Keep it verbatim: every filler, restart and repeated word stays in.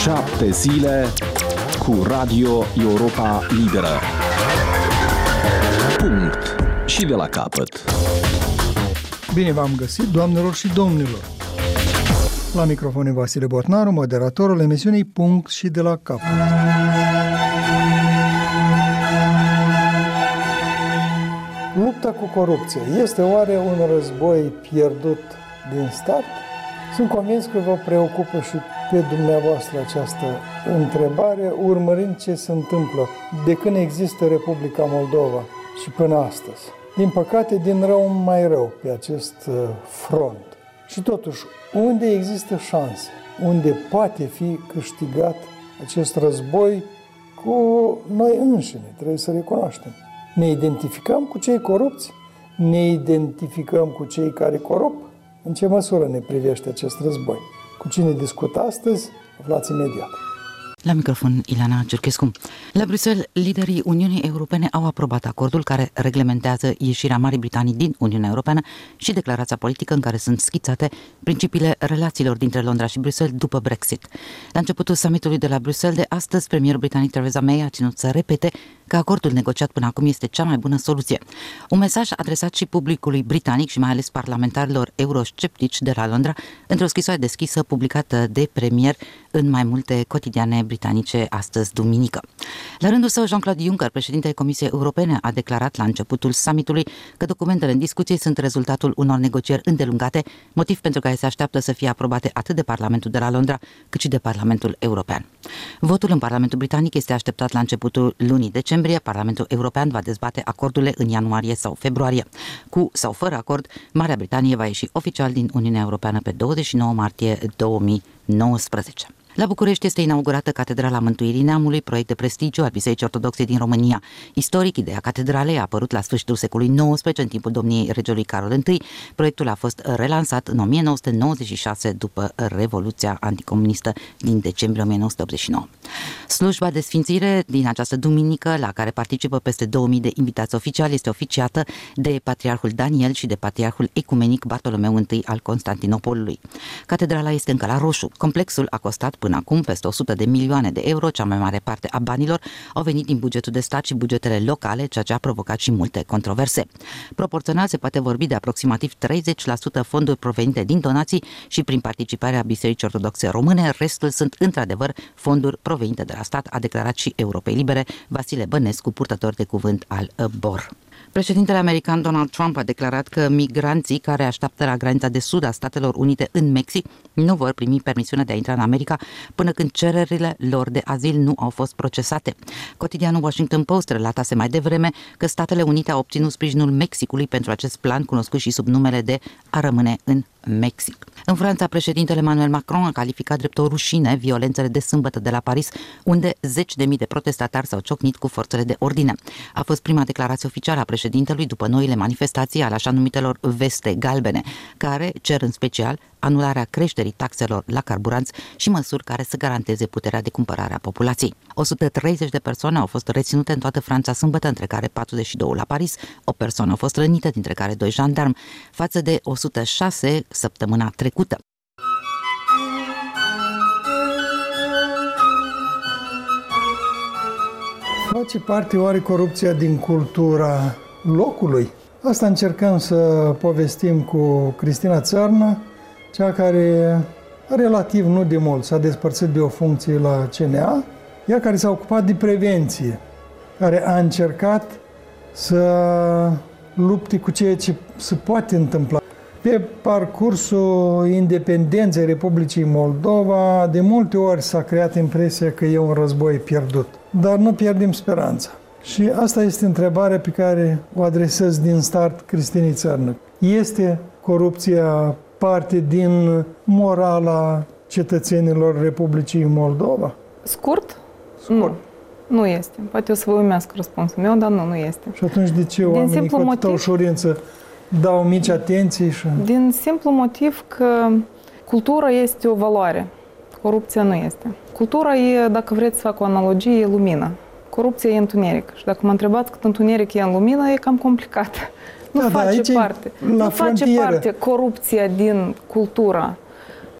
Șapte zile cu Radio Europa Liberă. Punct. Și de la capăt. Bine v-am găsit, doamnelor și domnilor. La microfon e Vasile Botnaru, moderatorul emisiunii Punct și de la capăt. Lupta cu corupția este oare un război pierdut din start? Sunt convins că vă preocupă și pe dumneavoastră această întrebare, urmărind ce se întâmplă de când există Republica Moldova și până astăzi. Din păcate, din rău mai rău pe acest front. Și totuși, unde există șanse, unde poate fi câștigat acest război cu noi înșine, trebuie să recunoaștem. Ne identificăm cu cei corupți? Ne identificăm cu cei care corup? În ce măsură ne privește acest război? Cu cine discut astăzi? Aflați imediat. La microfon, Ileana Giurchescu. La Bruxelles, liderii Uniunii Europene au aprobat acordul care reglementează ieșirea Marii Britanii din Uniunea Europeană și declarația politică în care sunt schițate principiile relațiilor dintre Londra și Bruxelles după Brexit. La începutul summitului de la Bruxelles de astăzi, premierul britanic Theresa May a ținut să repete că acordul negociat până acum este cea mai bună soluție. Un mesaj adresat și publicului britanic și mai ales parlamentarilor eurosceptici de la Londra într-o scrisoare deschisă publicată de premier în mai multe cotidiane britanice astăzi, duminică. La rândul său, Jean-Claude Juncker, președintele Comisiei Europene, a declarat la începutul summitului că documentele în discuție sunt rezultatul unor negocieri îndelungate, motiv pentru care se așteaptă să fie aprobate atât de Parlamentul de la Londra, cât și de Parlamentul European. Votul în Parlamentul Britanic este așteptat la începutul lunii decembrie. Parlamentul European va dezbate acordurile în ianuarie sau februarie. Cu sau fără acord, Marea Britanie va ieși oficial din Uniunea Europeană pe douăzeci și nouă martie două mii nouăsprezece. La București este inaugurată Catedrala Mântuirii Neamului, proiect de prestigiu al Bisericii Ortodoxe din România. Istoric, ideea catedralei a apărut la sfârșitul secolului nouăsprezece, în timpul domniei regelui Carol I. Proiectul a fost relansat în o mie nouă sute nouăzeci și șase, după Revoluția anticomunistă din decembrie o mie nouă sute optzeci și nouă. Slujba de sfințire din această duminică, la care participă peste două mii de invitați oficiali, este oficiată de Patriarhul Daniel și de Patriarhul Ecumenic Bartolomeu I al Constantinopolului. Catedrala este încă la roșu. Complexul a costat până acum peste o sută de milioane de euro, cea mai mare parte a banilor au venit din bugetul de stat și bugetele locale, ceea ce a provocat și multe controverse. Proporțional se poate vorbi de aproximativ treizeci la sută fonduri provenite din donații și prin participarea Bisericii Ortodoxe Române, restul sunt într-adevăr fonduri provenite de la stat, a declarat și Europei Libere Vasile Bănescu, purtător de cuvânt al B O R. Președintele american Donald Trump a declarat că migranții care așteaptă la granița de sud a Statelor Unite în Mexic nu vor primi permisiunea de a intra în America până când cererile lor de azil nu au fost procesate. Cotidianul Washington Post relatase mai devreme că Statele Unite au obținut sprijinul Mexicului pentru acest plan, cunoscut și sub numele de a rămâne în Mexic. În Franța, președintele Emmanuel Macron a calificat drept o rușine violențele de sâmbătă de la Paris, unde zeci de mii de protestatari s-au ciocnit cu forțele de ordine. A fost prima declarație oficială a președintelui după noile manifestații ale așa numitelor veste galbene, care cer în special anularea creșterii taxelor la carburanți și măsuri care să garanteze puterea de cumpărare a populației. o sută treizeci de persoane au fost reținute în toată Franța sâmbătă, între care patruzeci și doi la Paris, o persoană a fost rănită, dintre care doi jandarmi, față de o sută șase săptămâna trecută. Face parte oare corupția din cultura locului? Asta încercăm să povestim cu Cristina Țărnă, cea care relativ nu de mult s-a despărțit de o funcție la C N A, ea care s-a ocupat de prevenție, care a încercat să lupte cu ceea ce se poate întâmpla. Pe parcursul independenței Republicii Moldova, de multe ori s-a creat impresia că e un război pierdut. Dar nu pierdem speranța. Și asta este întrebarea pe care o adresez din start Cristinei Țărnă. Este corupția parte din morala cetățenilor Republicii Moldova? Scurt? Scurt. Nu. Nu este. Poate o să vă uimească răspunsul meu, dar nu, nu este. Și atunci de ce oamenii cu atâta ușurință dau mici atenții? Și... Din simplu motiv că cultura este o valoare. Corupția nu este. Cultura e, dacă vreți să fac o analogie, e lumină. Corupția e întuneric. Și dacă mă întrebați cât întuneric e în lumină, e cam complicat. Nu da, face da, parte. Nu face parte corupția din cultura